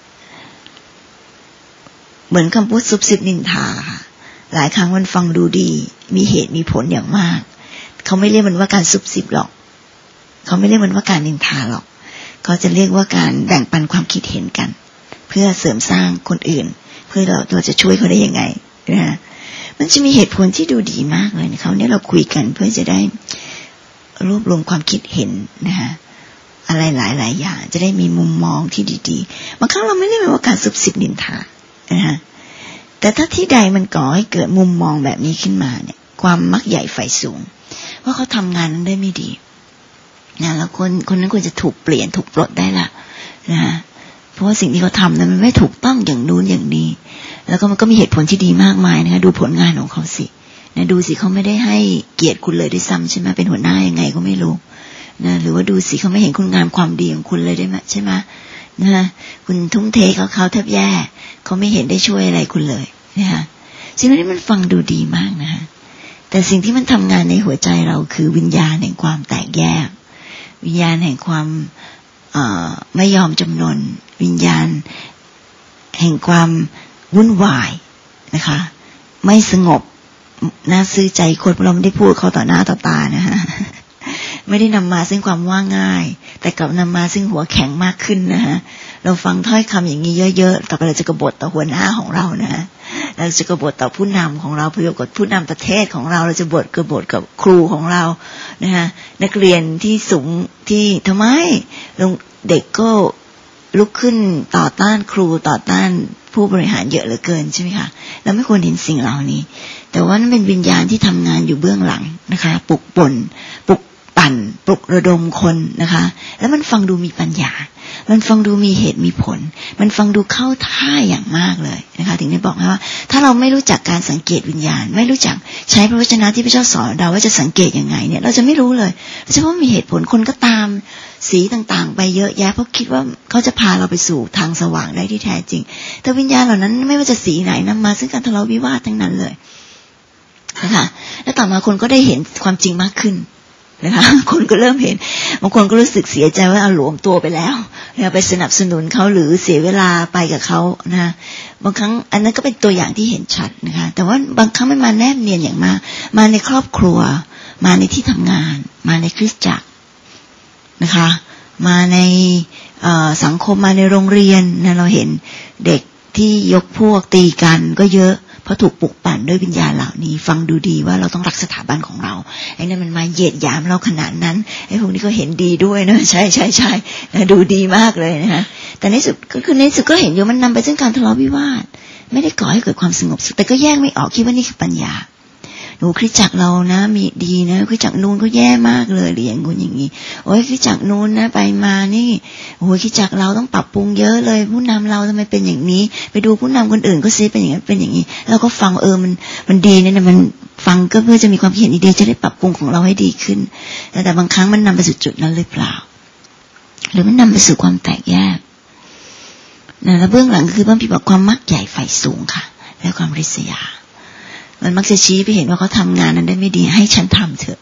เหมือนคำพูดซุบซิบนินทาค่ะหลายครั้งมันฟังดูดีมีเหตุมีผลอย่างมากเขาไม่เรียกมันว่าการซุบซิบหรอกเขาไม่เรียกมันว่าการนินทาหรอกเขาจะเรียกว่าการแบ่งปันความคิดเห็นกันเพื่อเสริมสร้างคนอื่นเพื่อเราเราจะช่วยเขาได้ยังไงนะมันจะมีเหตุผลที่ดูดีมากเลยนะเขาเนี่ยเราคุยกันเพื่อจะได้รวบรวมความคิดเห็นนะคะอะไรหลายๆอย่างจะได้มีมุมมองที่ดีๆบางครั้งเราไม่ได้เป็นว่าการซุบซิบนินทานะคะแต่ถ้าที่ใดมันก่อให้เกิดมุมมองแบบนี้ขึ้นมาเนี่ยความมักใหญ่ไฟสูงว่าเขาทำงานนั้นได้ไม่ดีนะแล้วคนคนนั้นควรจะถูกเปลี่ยนถูกปลดได้ละนะฮะเพราะว่าสิ่งที่เขาทำนั้นมันไม่ถูกต้องอย่างนู้นอย่างนี้แล้วก็มันก็มีเหตุผลที่ดีมากมายนะคะดูผลงานของเขาสินะดูสิเขาไม่ได้ให้เกียรติคุณเลยด้วยซ้ำใช่ไหมเป็นหัวหน้ายังไงก็ไม่รู้นะหรือว่าดูสิเขาไม่เห็นคุณงามความดีของคุณเลยได้ไหมใช่ไหมนะคุณทุ่มเทเขาเขาแทบแย่เขาไม่เห็นได้ช่วยอะไรคุณเลยนะคะสิ่งนี้มันฟังดูดีมากนะคะแต่สิ่งที่มันทำงานในหัวใจเราคือวิญญาณแห่งความแตกแยกวิญญาณแห่งความไม่ยอมจำนนวิญญาณแห่งความวุ่นวายนะคะไม่สงบน่าซื้อใจคนเราไม่ได้พูดเขาต่อหน้าต่อตานะฮะไม่ได้นำมาซึ่งความว่าง่ายแต่กลับนำมาซึ่งหัวแข็งมากขึ้นนะฮะเราฟังถ้อยคำอย่างนี้เยอะๆต่อไปเราจะกบฏต่อหัวหน้าของเรานะฮะเราจะกบฏต่อผู้นำของเราเพื่อกับผู้นำประเทศของเราเราจะบฏกบฏกับครูของเรานะฮะนักเรียนที่สูงที่ทำไมเด็กก็ลุกขึ้นต่อต้านครูต่อต้านผู้บริหารเยอะเหลือเกินใช่ไหมคะเราไม่ควรเห็นสิ่งเหล่านี้แต่ว่านั่นเป็นวิญญาณที่ทำงานอยู่เบื้องหลังนะคะปลุกป่นปลุกปั่นปลุกระดมคนนะคะแล้วมันฟังดูมีปัญญามันฟังดูมีเหตุมีผลมันฟังดูเข้าท่าอย่างมากเลยนะคะถึงได้บอกว่าถ้าเราไม่รู้จักการสังเกตวิญญาณไม่รู้จักใช้พระวจนะที่พระเจ้าสอนเราว่าจะสังเกตยังไงเนี่ยเราจะไม่รู้เลยเฉพาะมีเหตุผลคนก็ตามสีต่างๆไปเยอะแยะเพราะคิดว่าเขาจะพาเราไปสู่ทางสว่างได้ที่แท้จริงแต่วิญญาณเหล่านั้นไม่ว่าจะสีไหนนำมาซึ่งการทะเลาะวิวาททั้งนั้นเลยนะคะแล้วต่อมาคนก็ได้เห็นความจริงมากขึ้นนะคะคนก็เริ่มเห็นบางคนก็รู้สึกเสียใจว่าเอาหลวมตัวไปแล้วไปสนับสนุนเขาหรือเสียเวลาไปกับเขานะบางครั้งอันนั้นก็เป็นตัวอย่างที่เห็นชัดนะคะแต่ว่าบางครั้งมันมาแนบเนียนอย่างมากมาในครอบครัวมาในที่ทำงานมาในคริสตจักรนะคะมาในสังคมมาในโรงเรียนนะเราเห็นเด็กที่ยกพวกตีกันก็เยอะเพราะถูกปลุกปั่นด้วยวิญญาณเหล่านี้ฟังดูดีว่าเราต้องรักสถาบันของเราไอ้นั่นมันมาเหยียดหยามเราขนาดนั้นไอ้พวกนี้ก็เห็นดีด้วยนะใช่ใช่ใช่ดูดีมากเลยนะคะแต่ในสุดก็คือในสุดก็เห็นอยู่มันนำไปซึ่งการทะเลาะวิวาทไม่ได้ก่อให้เกิดความสงบสุขแต่ก็แยกไม่ออกคิดว่านี่คือปัญญาหนูคริสตจักรเรานะมีดีนะคริสตจักรนู้นก็แย่มากเลยหรืออย่างงู้นอย่างนี้โอ้ยคริสตจักรนู้นนะไปมานี่โอ้ยคริสตจักรเราต้องปรับปรุงเยอะเลยผู้นำเราทำไมเป็นอย่างนี้ไปดูผู้นำคนอื่นก็ซิเป็นอย่างนั้นเป็นอย่างนี้เราก็ฟังเออมันมันดีเนี่ยนะมันฟังก็เพื่อจะมีความเห็นดีๆจะได้ปรับปรุงของเราให้ดีขึ้นแต่แต่บางครั้งมันนำไปสู่จุดนั้นหรือเปล่าหรือมันนำไปสู่ความแตกแยกนะแล้วเบื้องหลังคือพระพี่บอกความมักใหญ่ไฟสูงค่ะและความริษยามันมักจะชี้ไปเห็นว่าเขาทำงานนั้นได้ไม่ดีให้ฉันทำเถอะ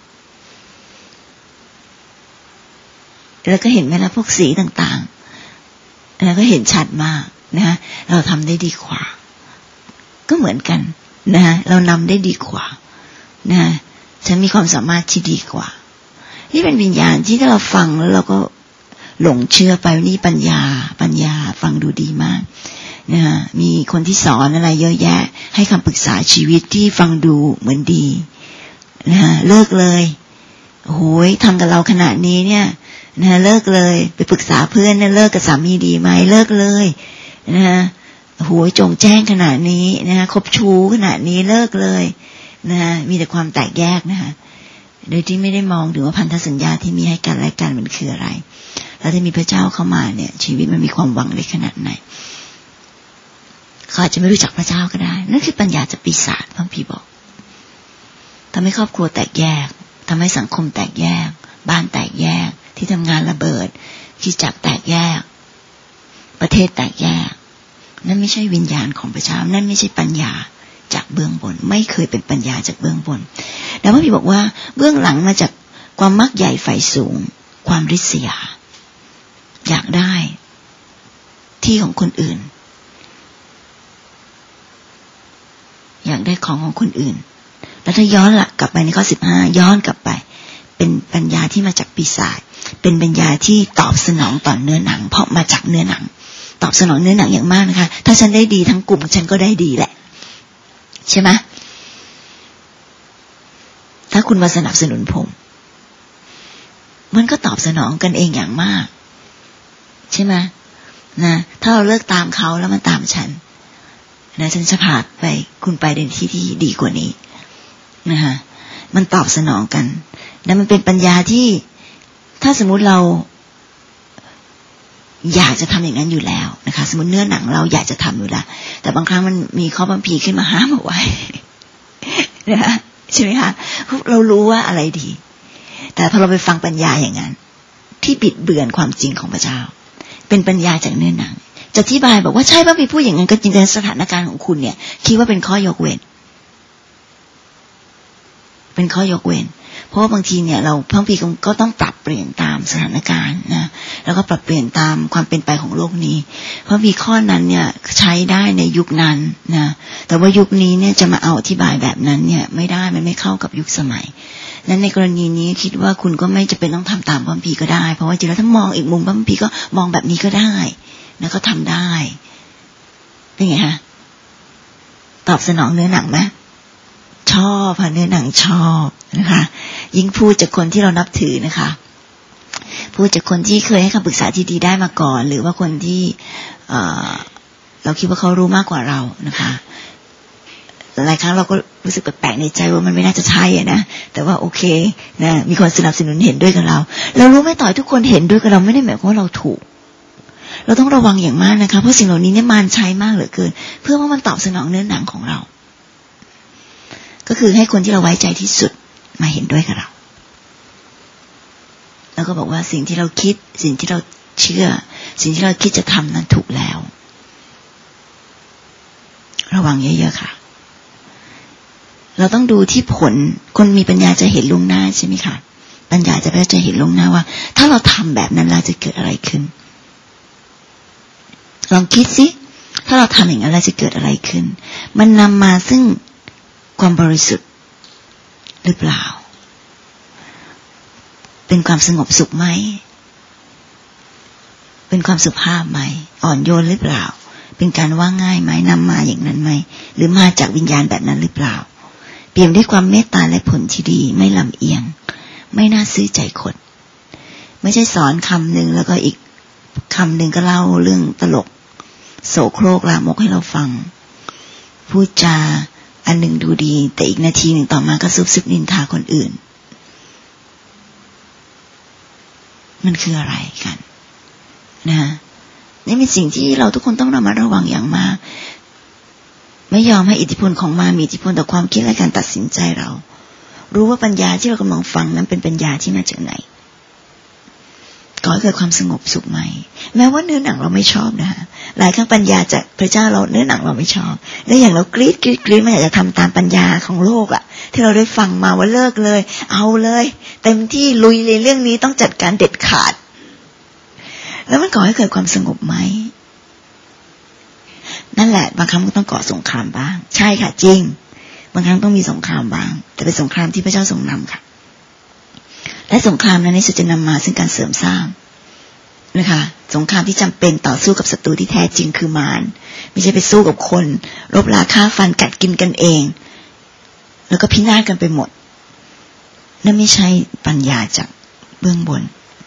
แล้วก็เห็นไหมล่ะพวกสีต่างๆแล้วก็เห็นชัดมากนะเราทำได้ดีกว่าก็เหมือนกันนะเรานำได้ดีกว่านะฉันมีความสามารถที่ดีกว่านี่เป็นวิญญาณที่ถ้าเราฟังแล้วเราก็หลงเชื่อไปนี่ปัญญาปัญญาฟังดูดีมากนะมีคนที่สอนอะไรเยอะแยะให้คำปรึกษาชีวิตที่ฟังดูเหมือนดีนะเลิกเลยโอ้ยทำกับเราขนาดนี้เนี่ยนะเลิกเลยไปปรึกษาเพื่อนเนี่ยเลิกกับสามีดีไหมเลิกเลยนะโอ้ยจงแจ้งขนาดนี้นะคบชู้ขนาดนี้เลิกเลยนะมีแต่ความแตกแยกนะคะโดยที่ไม่ได้มองถึงว่าพันธสัญญาที่มีให้กันและกันมันคืออะไรแล้วถ้ามีพระเจ้าเข้ามาเนี่ยชีวิตมันมีความหวังได้ขนาดไหนเขาอาจจะไม่รู้จักพระเจ้าก็ได้นั่นคือปัญญาจากปีศาจพระพี่บอกทำให้ครอบครัวแตกแยกทำให้สังคมแตกแยกบ้านแตกแยกที่ทำงานระเบิดคริสตจักรแตกแยกประเทศแตกแยกนั่นไม่ใช่วิญญาณของพระเจ้านั่นไม่ใช่ปัญญาจากเบื้องบนไม่เคยเป็นปัญญาจากเบื้องบนแต่พระพี่บอกว่าเบื้องหลังมาจากความมักใหญ่ไฟสูงความริษยาอยากได้ที่ของคนอื่นอยากได้ของของคนอื่นแล้วถ้าย้อนหลักกลับไปในข้อสิบห้าย้อนกลับไปเป็นปัญญาที่มาจากปีศาจเป็นปัญญาที่ตอบสนองต่อเนื้อหนังเพราะมาจากเนื้อหนังตอบสนองเนื้อหนังอย่างมากนะคะถ้าฉันได้ดีทั้งกลุ่มฉันก็ได้ดีแหละใช่ไหมถ้าคุณมาสนับสนุนผมมันก็ตอบสนองกันเองอย่างมากใช่ไหมนะถ้าเราเลิกตามเขาแล้วมันตามฉันนะฉันจะพาไปคุณไปในที่ที่ดีกว่านี้นะคะมันตอบสนองกันนะมันเป็นปัญญาที่ถ้าสมมุติเราอยากจะทำอย่างนั้นอยู่แล้วนะคะสมมติเนื้อหนังเราอยากจะทำอยู่แล้วแต่บางครั้งมันมีข้อบังคับขึ้นมาห้ามเอาไว้นะคะใช่ไหมคะเรารู้ว่าอะไรดีแต่พอเราไปฟังปัญญาอย่างนั้นที่บิดเบือนความจริงของพระเจ้าเป็นปัญญาจากเนื้อหนังจะอธิบายบอกว่าใช่พระพี่พูดอย่างนั้นก็จริงๆสถานการณ์ของคุณเนี่ยคิดว่าเป็นข้อยกเว้นเป็นข้อยกเว้นเพราะว่าบางทีเนี่ยเราพระพี่ก็ต้องปรับเปลี่ยนตามสถานการณ์นะแล้วก็ปรับเปลี่ยนตามความเป็นไปของโลกนี้เพราะพี่ข้อนั้นเนี่ยใช้ได้ในยุคนั้นนะแต่ว่ายุคนี้เนี่ยจะมาเอาอธิบายแบบนั้นเนี่ยไม่ได้มันไม่เข้ากับยุคสมัยนั้นในกรณีนี้คิดว่าคุณก็ไม่จำเป็นต้องทำตามพระพี่ก็ได้เพราะว่าจริงแล้วถ้ามองอีกมุมพระพี่ก็มองแบบนี้ก็ได้นะก็ทำได้เป็นไงฮะตอบสนองเนื้อหนังไหมชอบค่ะเนื้อหนังชอบนะคะยิ่งพูดจากคนที่เรานับถือนะคะพูดจากคนที่เคยให้คำปรึกษาที่ดีได้มาก่อนหรือว่าคนที่เอ่อเราคิดว่าเขารู้มากกว่าเรานะคะหลายครั้งเราก็รู้สึกแปลกๆในใจว่ามันไม่น่าจะใช่อ่ะนะแต่ว่าโอเคนะมีคนสนับสนุนเห็นด้วยกับเราเรารู้ไหมต่อทุกคนเห็นด้วยกับเราไม่ได้หมายความว่าเราถูกเราต้องระวังอย่างมากนะคะเพราะสิ่งเหล่านี้เนี่ยมารใช้มากเหลือเกินเพื่อว่ามันตอบสนองเนื้อหนังของเราก็คือให้คนที่เราไว้ใจที่สุดมาเห็นด้วยกับเราแล้วก็บอกว่าสิ่งที่เราคิดสิ่งที่เราเชื่อสิ่งที่เราคิดจะทำนั้นถูกแล้วระวังเยอะๆค่ะเราต้องดูที่ผลคนมีปัญญาจะเห็นล่วงหน้าใช่ไหมคะปัญญาจะจะเห็นล่วงหน้าว่าถ้าเราทำแบบนั้นเราจะเกิดอะไรขึ้นลองคิดสิถ้าเราทำอย่างนั้นเราจะเกิดอะไรขึ้นมันนำมาซึ่งความบริสุทธิ์หรือเปล่าเป็นความสงบสุขไหมเป็นความสุภาพไหมอ่อนโยนหรือเปล่าเป็นการว่าง่ายไหมนำมาอย่างนั้นไหมหรือมาจากวิญญาณแบบนั้นหรือเปล่าเปี่ยมด้วยความเมตตาและผลที่ดีไม่ลำเอียงไม่น่าซื้อใจคนไม่ใช่สอนคำหนึ่งแล้วก็อีกคำหนึ่งก็เล่าเรื่องตลกโสโครกลามกให้เราฟังพูดจาอันหนึ่งดูดีแต่อีกนาทีหนึ่งต่อมาก็ซุบซิบนินทาคนอื่นมันคืออะไรกันนะนี่เป็นสิ่งที่เราทุกคนต้องระมัดระวังอย่างมากไม่ยอมให้อิทธิพลของมารมีอิทธิพลต่อความคิดและการตัดสินใจเรารู้ว่าปัญญาที่เรากำลังฟังนั้นเป็นปัญญาที่มาจากไหนก่อให้เกิดความสงบสุขไหมแม้ว่าเนื้อหนังเราไม่ชอบนะฮะหลายครั้งปัญญาจากพระเจ้าเราเนื้อหนังเราไม่ชอบแล้วอย่างเรากรี๊ดกรี๊ดกรี๊ดไม่อยากจะทำตามปัญญาของโลกอ่ะที่เราได้ฟังมาว่าเลิกเลยเอาเลยเต็มที่ลุยเลยเรื่องนี้ต้องจัดการเด็ดขาดแล้วมันก่อให้เกิดความสงบไหมนั่นแหละบางครั้งก็ต้องก่อสงครามบ้างใช่ค่ะจริงบางครั้งต้องมีสงครามบ้างแต่เป็นสงครามที่พระเจ้าทรงนำค่ะและสงครามนั้นในสุดจะนำมาซึ่งการเสริมสร้างนะคะสงครามที่จำเป็นต่อสู้กับศัตรูที่แท้จริงคือมารไม่ใช่ไปสู้กับคนรบราฆ่าฟันกัดกินกันเองแล้วก็พินาศกันไปหมดนั่นไม่ใช่ปัญญาจากเบื้องบน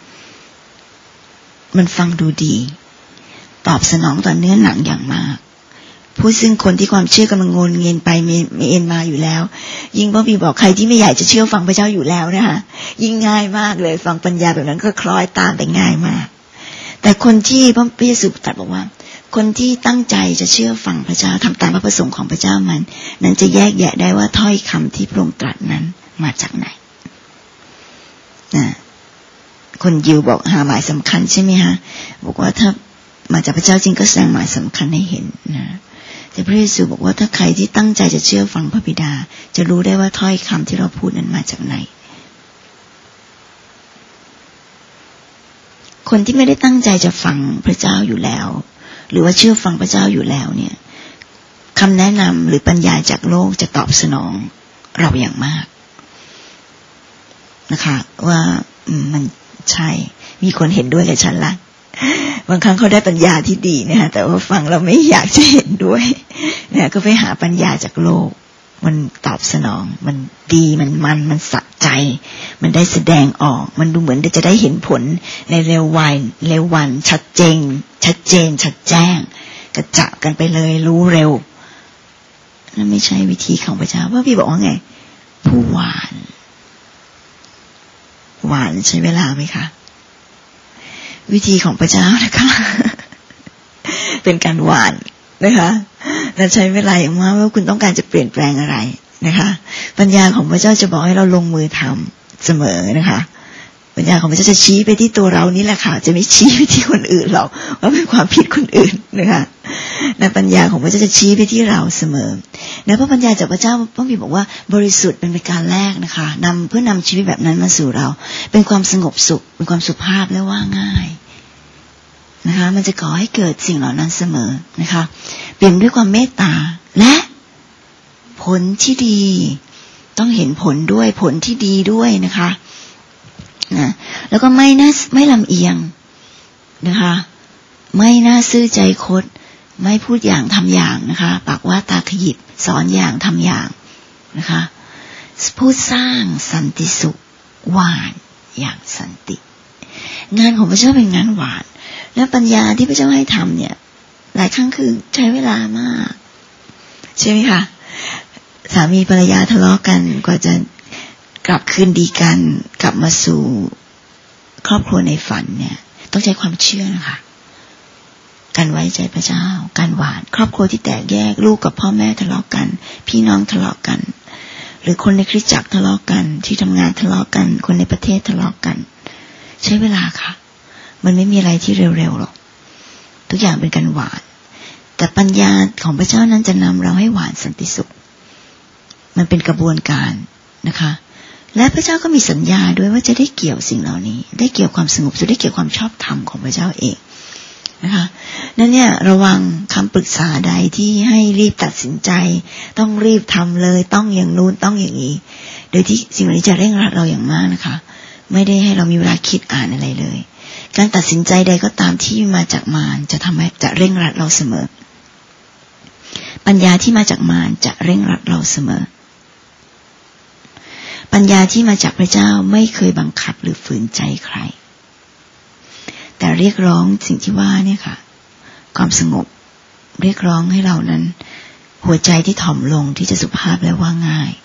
มันฟังดูดีตอบสนองต่อเนื้อหนังอย่างมากผู้ซึ่งคนที่ความเชื่อกำลังงนเงียนไปเอ็นมาอยู่แล้วยิ่งพระบิดาบอกใครที่ไม่อยากจะเชื่อฟังพระเจ้าอยู่แล้วนะคะยิ่งง่ายมากเลยฟังปัญญาแบบนั้นก็คล้อยตามไปง่ายมากแต่คนที่พระเยซูตรัสบอกว่าคนที่ตั้งใจจะเชื่อฟังพระเจ้าทำตามพระประสงค์ของพระเจ้ามันนั้นจะแยกแยะได้ว่าถ้อยคำที่พระองค์ตรัสนั้นมาจากไหนนะคนยิวบอกหาหมายสำคัญใช่ไหมฮะบอกว่าถ้ามาจากพระเจ้าจริงก็แสดงหมายสำคัญให้เห็นนะแต่พระเยซูบอกว่าถ้าใครที่ตั้งใจจะเชื่อฟังพระบิดาจะรู้ได้ว่าถ้อยคำที่เราพูดนั้นมาจากไหนคนที่ไม่ได้ตั้งใจจะฟังพระเจ้าอยู่แล้วหรือว่าเชื่อฟังพระเจ้าอยู่แล้วเนี่ยคำแนะนำหรือปัญญาจากโลกจะตอบสนองเราอย่างมากนะคะว่ามันใช่มีคนเห็นด้วยกับฉันละบางครั้งเขาได้ปัญญาที่ดีนะคะแต่ว่าฟังเราไม่อยากจะเห็นด้วยเนี่ยก็ไปหาปัญญาจากโลกมันตอบสนองมันดีมันมันมันสะใจมันได้แสดงออกมันดูเหมือนจะได้เห็นผลในเร็ววันเร็ววันชัดเจนชัดเจนชัดแจ้งกระจะกันไปเลยรู้เร็วนั่นไม่ใช่วิธีของพระเจ้าว่าพี่บอกว่าไงผู้หวานหวานใช้เวลาไหมคะวิธีของพระเจ้านะคะเป็นการหวานนะคะและใช้เวลาอย่างมากว่าคุณต้องการจะเปลี่ยนแปลงอะไรนะคะปัญญาของพระเจ้าจะบอกให้เราลงมือทำเสมอนะคะปัญญาของพระเจ้าจะชี้ไปที่ตัวเรานี่แหละค่ะจะไม่ชี้ไปที่คนอื่นหรอกว่าเป็นความผิดคนอื่นนะคะและปัญญาของพระเจ้าจะชี้ไปที่เราเสมอและพระปัญญาจากพระเจ้าพระบิดาบอกว่าบริสุทธิ์เป็นประการแรกนะคะนำเพื่อนำชีวิตแบบนั้นมาสู่เราเป็นความสงบสุขเป็นความสุภาพและว่าง่ายนะคะมันจะก่อให้เกิดสิ่งเหล่านั้นเสมอนะคะเปลี่ยนด้วยความเมตตาและผลที่ดีต้องเห็นผลด้วยผลที่ดีด้วยนะคะนะแล้วก็ไม่น่าไม่ลำเอียงนะคะไม่น่าซื่อใจคดไม่พูดอย่างทำอย่างนะคะปากว่าตาขยิบสอนอย่างทำอย่างนะคะพูดสร้างสันติสุขหวานอย่างสันติงานของพระเจ้าเป็นงานหวานและปัญญาที่พระเจ้าให้ทำเนี่ยหลายครั้งคือใช้เวลามากใช่ไหมคะสามีภรรยาทะเลาะกันกว่าจะกลับคืนดีกันกลับมาสู่ครอบครัวในฝันเนี่ยต้องใช้ความเชื่อนะคะการไว้ใจพระเจ้าการหวานครอบครัวที่แตกแยกลูกกับพ่อแม่ทะเลาะกันพี่น้องทะเลาะกันหรือคนในคริสตจักรทะเลาะกันที่ทำงานทะเลาะกันคนในประเทศทะเลาะกันใช้เวลาค่ะมันไม่มีอะไรที่เร็วๆหรอกทุกอย่างเป็นการหวานแต่ปัญญาของพระเจ้านั้นจะนำเราให้หวานสันติสุขมันเป็นกระบวนการนะคะและพระเจ้าก็มีสัญญาด้วยว่าจะได้เกี่ยวสิ่งเหล่านี้ได้เกี่ยวความสงบสุขได้เกี่ยวความชอบธรรมของพระเจ้าเองนะคะนั่นเนี่ยระวังคำปรึกษาใดที่ให้รีบตัดสินใจต้องรีบทำเลยต้องอย่างนู้นต้องอย่างนี้โดยที่สิ่งเหล่านี้จะเร่งรัดเราอย่างมากนะคะไม่ได้ให้เรามีเวลาคิดอ่านอะไรเลยการตัดสินใจใดก็ตามที่มาจากมารจะทำให้จะเร่งรัดเราเสมอปัญญาที่มาจากมารจะเร่งรัดเราเสมอปัญญาที่มาจากพระเจ้าไม่เคยบังคับหรือฝืนใจใครแต่เรียกร้องสิ่งที่ว่าเนี่ยค่ะความสงบเรียกร้องให้เรานั้นหัวใจที่ถ่อมลงที่จะสุภาพและว่าง่าย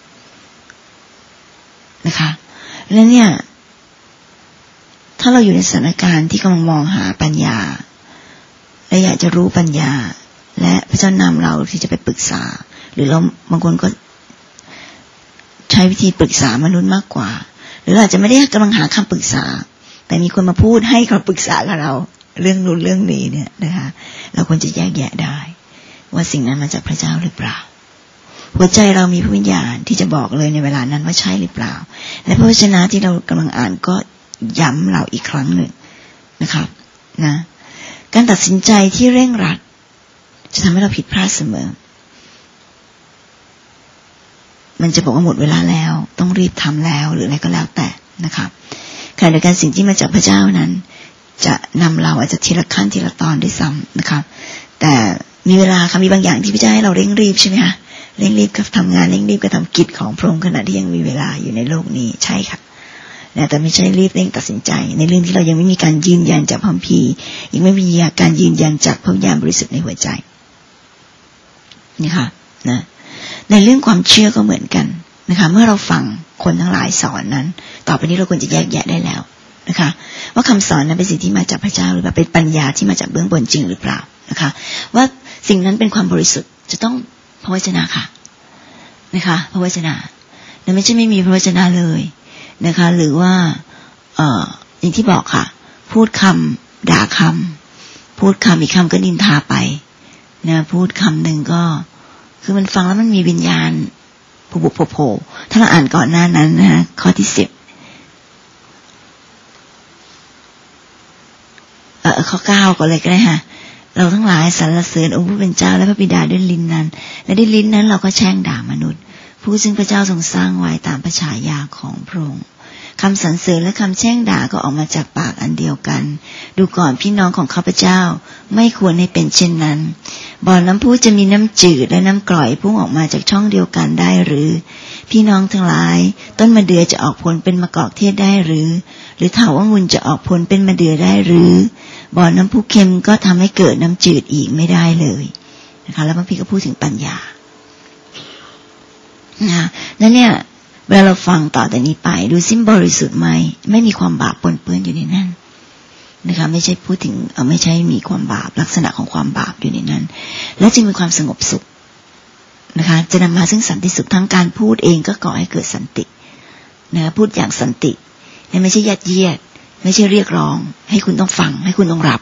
นะคะแล้วเนี่ยถ้าเราอยู่ในสถานการณ์ที่กำลังมองหาปัญญาและอยากจะรู้ปัญญาและพระเจ้านำเราที่จะไปปรึกษาหรือเราบางคนก็ใช้วิธีปรึกษามนุษย์มากกว่าหรืออาจจะไม่ได้กำลังหาคำปรึกษาแต่มีคนมาพูดให้คำปรึกษากับเราเรื่องนู้นเรื่องนี้เนี่ยนะคะเราควรจะแยกแยะได้ว่าสิ่งนั้นมาจากพระเจ้าหรือเปล่าหัวใจเรามีพระวิญญาณที่จะบอกเลยในเวลานั้นว่าใช่หรือเปล่าและพระวจนะที่เรากำลังอ่านก็ย้ำเราอีกครั้งหนึ่งนะครับนะการตัดสินใจที่เร่งรัดจะทำให้เราผิดพลาดเสมอมันจะบอกว่าหมดเวลาแล้วต้องรีบทำแล้วหรืออะไรก็แล้วแต่นะครับขณะเดียวกันสิ่งที่มาจากพระเจ้านั้นจะนำเราอาจจะทีละขั้นทีละตอนด้วยซ้ำนะครับแต่มีเวลาค่ะมีบางอย่างที่พระเจ้าให้เราเร่งรีบใช่ไหมคะเร่งรีบกับทำงานเร่งรีบกับทำกิจของพระองค์ขณะที่ยังมีเวลาอยู่ในโลกนี้ใช่ค่ะแต่ไม่ใช่รีบเร่งตัดสินใจในเรื่องที่เรายังไม่มีการยืนยันจากพระคัมภีร์ยังไม่มีการยืนยันจากพระวิญญาณบริสุทธิ์ในหัวใจนี่ค่ะนะในเรื่องความเชื่อก็เหมือนกันนะคะเมื่อเราฟังคนทั้งหลายสอนนั้นต่อไปนี้เราควรจะแยกแยะได้แล้วนะคะว่าคำสอนนั้นเป็นสิ่งที่มาจากพระเจ้าหรือเปล่าเป็นปัญญาที่มาจากเบื้องบนจริงหรือเปล่านะคะว่าสิ่งนั้นเป็นความบริสุทธิ์จะต้องพระวจนะค่ะนะคะพระวจนะและไม่ใช่ไม่มีพระวจนะเลยนะคะหรือว่าเอ่ออย่างที่บอกค่ะพูดคำด่าคำพูดคำอีกคำก็นินทาไปนะพูดคำหนึ่งก็คือมันฟังแล้วมันมีวิญญาณโผล่โผล่ถ้าเราอ่านก่อนหน้านั้นนะข้อที่สิบเออข้อเก้าก็เลยก็ได้ค่ะเราทั้งหลายสรรเสริญองค์ผู้เป็นเจ้าและพระบิดาด้วยลิ้นนั้นและด้วยลิ้นนั้นเราก็แช่งด่ามนุษย์ผู้ซึ่งพระเจ้าทรงสร้างไว้ตามพระฉายาของพระองค์คำสรรเสริญและคำแช่งด่าก็ออกมาจากปากอันเดียวกันดูก่อนพี่น้องของข้าพเจ้าไม่ควรให้เป็นเช่นนั้นบ่อน้ำพุจะมีน้ำจืดและน้ำกร่อยพุ่งออกมาจากช่องเดียวกันได้หรือพี่น้องทั้งหลายต้นมะเดื่อจะออกผลเป็นมะกอกเทศได้หรือหรือเถาองุ่นจะออกผลเป็นมะเดื่อได้หรือบ่อน้ำพุเค็มก็ทำให้เกิดน้ำจืดอีกไม่ได้เลยนะคะแล้วพระพี่ก็พูดถึงปัญญานะนั่นเนี่ยเวลาเราฟังต่อแต่นี้ไปดูซิบริสุทธิ์ไหมไม่มีความบาปปนเปื้อนอยู่ในนั้นนะคะไม่ใช่พูดถึงเออไม่ใช่มีความบาปลักษณะของความบาปอยู่ในนั้นและจึงมีความสงบสุขนะคะจะนำมาซึ่งสันติสุขทั้งการพูดเองก็ก่อให้เกิดสันตินะคะพูดอย่างสันติไม่ใช่ยัดเยียดไม่ใช่เรียกร้องให้คุณต้องฟังให้คุณต้องรับ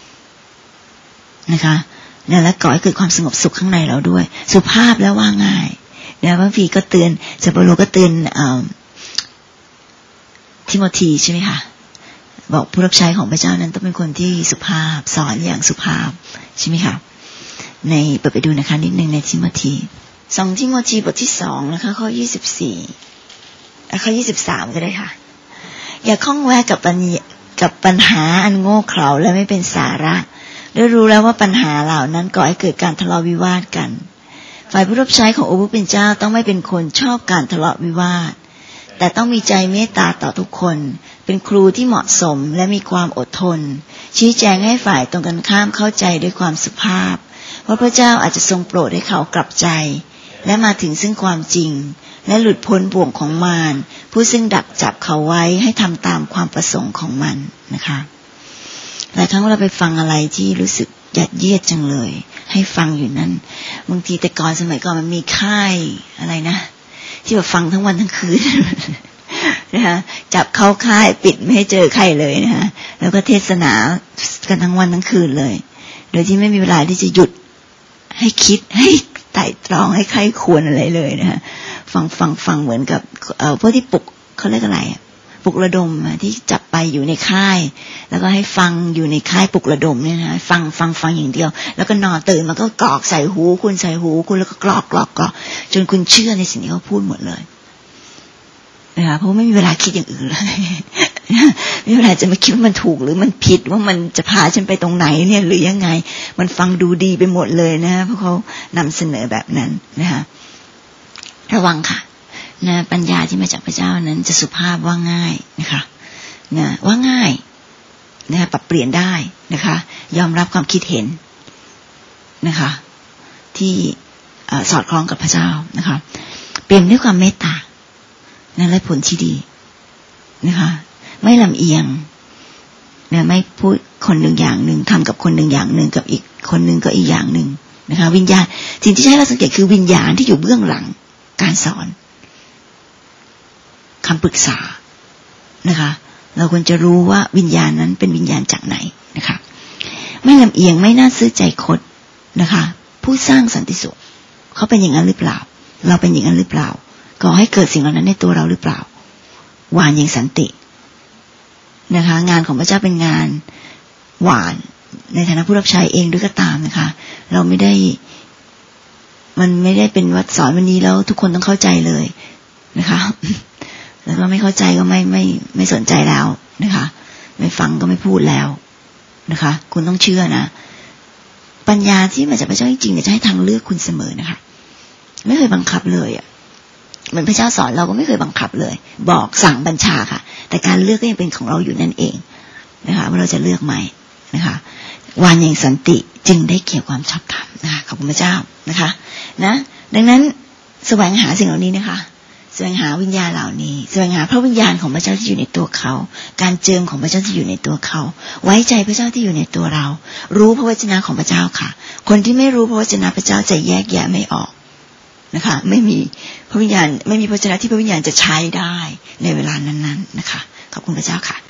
นะคะและก่อให้เกิดความสงบสุขข้างในเราด้วยสุภาพและว่าง่ายนะพระพีก็เตือนซาโปโลก็เตือนทิโมธีใช่ไหมคะบอกผู้รับใช้ของพระเจ้านั้นต้องเป็นคนที่สุภาพสอนอย่างสุภาพใช่ไหมคะในเปิดไปดูนะคะนิดนึงในทิโมธีสองทิโมธีบทที่สองนะคะข้อยี่สิบสี่ข้อยี่สิบสามก็ได้ค่ะอย่าข้องแวะกับปัญกับปัญหาอันโง่เขลาและไม่เป็นสาระได้รู้แล้วว่าปัญหาเหล่านั้นก่อให้เกิดการทะเลาะวิวาทกันฝ่ายผู้รับใช้ขององค์ผู้เป็นเจ้าต้องไม่เป็นคนชอบการทะเลาะวิวาทแต่ต้องมีใจเมตตาต่อทุกคนเป็นครูที่เหมาะสมและมีความอดทนชี้แจงให้ฝ่ายตรงกันข้ามเข้าใจด้วยความสุภาพเพราะพระเจ้าอาจจะทรงโปรดให้เขากลับใจและมาถึงซึ่งความจริงและหลุดพ้นบ่วงของมารผู้ซึ่งดักจับเขาไว้ให้ทำตามความประสงค์ของมันนะคะหลายครั้งเราไปฟังอะไรที่รู้สึกยัดเยียดจังเลยให้ฟังอยู่นั้นบางทีแต่ก่อนสมัยก่อนมันมีค่ายอะไรนะที่แบบฟังทั้งวันทั้งคืนนะคะจับเข้าค่ายปิดไม่ให้เจอใครเลยนะคะแล้วก็เทศนากันทั้งวันทั้งคืนเลยโดยที่ไม่มีเวลาที่จะหยุดให้คิดให้ไต่ตรองให้ใครควรอะไรเลยนะคะฟังฟังฟังเหมือนกับเอ่อพวกที่ปลุกเขาเรียกอะไรปลุกระดมที่จับไปอยู่ในค่ายแล้วก็ให้ฟังอยู่ในค่ายปลุกระดมเนี่ยนะฟังฟังฟังอย่างเดียวแล้วก็นอนตื่นมันก็กรอกใส่หูคุณใส่หูคุณแล้วก็กรอกกรอกกรอกจนคุณเชื่อในสิ่งที่เขาพูดหมดเลยนะคะเพราะไม่มีเวลาคิดอย่างอื่นเลยไม่มีเวลาจะมาคิดว่ามันถูกหรือมันผิดว่ามันจะพาฉันไปตรงไหนเนี่ยหรือยังไงมันฟังดูดีไปหมดเลยนะเพราะเขานำเสนอแบบนั้นนะคะระวังค่ะนะปัญญาที่มาจากพระเจ้านั้นจะสุภาพว่าง่ายนะคะนะว่าง่ายนะคะปรับเปลี่ยนได้นะคะยอมรับความคิดเห็นนะคะที่สอดคล้องกับพระเจ้านะคะเปลี่ยนด้วยความเมตตานะและผลที่ดีนะคะไม่ลำเอียงนะไม่พูดคนหนึ่งอย่างหนึ่งทำกับคนหนึ่งอย่างหนึ่งกับอีกคนหนึ่งก็อีกอย่างหนึ่งนะคะวิญญาณสิ่งที่ใช้เราสังเกตคือวิญญาณที่อยู่เบื้องหลังการสอนคำปรึกษานะคะเราควรจะรู้ว่าวิญญาณนั้นเป็นวิญญาณจากไหนนะคะไม่ลำเอียงไม่น่าซื้อใจคดนะคะผู้สร้างสันติสุขเขาเป็นอย่างนั้นหรือเปล่าเราเป็นอย่างนั้นหรือเปล่าก่อให้เกิดสิ่งเหล่านั้นในตัวเราหรือเปล่าหวานอย่างสันตินะคะงานของพระเจ้าเป็นงานหวานในฐานะผู้รับใช้เองด้วยก็ตามนะคะเราไม่ได้มันไม่ได้เป็นวัดสอนวันนี้แล้วทุกคนต้องเข้าใจเลยนะคะแล้วก็ไม่เข้าใจก็ไม่ไม่ไม่สนใจแล้วนะคะไม่ฟังก็ไม่พูดแล้วนะคะคุณต้องเชื่อนะปัญญาที่มาจากพระเจ้าจริงๆเนี่ยจะให้ทางเลือกคุณเสมอนะคะไม่เคยบังคับเลยอ่ะเหมือนพระเจ้าสอนเราก็ไม่เคยบังคับเลยบอกสั่งบัญชาค่ะแต่การเลือกก็ยังเป็นของเราอยู่นั่นเองนะคะว่าเราจะเลือกไหมนะคะวานอย่างสันติจึงได้เกี่ยวความชอบธรรมนะคะขอบคุณพระเจ้านะคะนะดังนั้นแสวงหาสิ่งเหล่านี้นะคะแสวงหาวิญญาณเหล่านี้แสวงหาพระวิญญาณของพระเจ้าที่อยู่ในตัวเขาการเจิมของพระเจ้าที่อยู่ในตัวเขาไว้ใจพระเจ้าที่อยู่ในตัวเรารู้พระวจนะของพระเจ้าค่ะคนที่ไม่รู้พระวจนะพระเจ้าจะแยกแยะไม่ออกนะคะไม่มีพระวิญญาณไม่มีพระวจนะที่พระวิญญาณจะใช้ได้ในเวลานั้นๆนะคะขอบคุณพระเจ้าค่ะ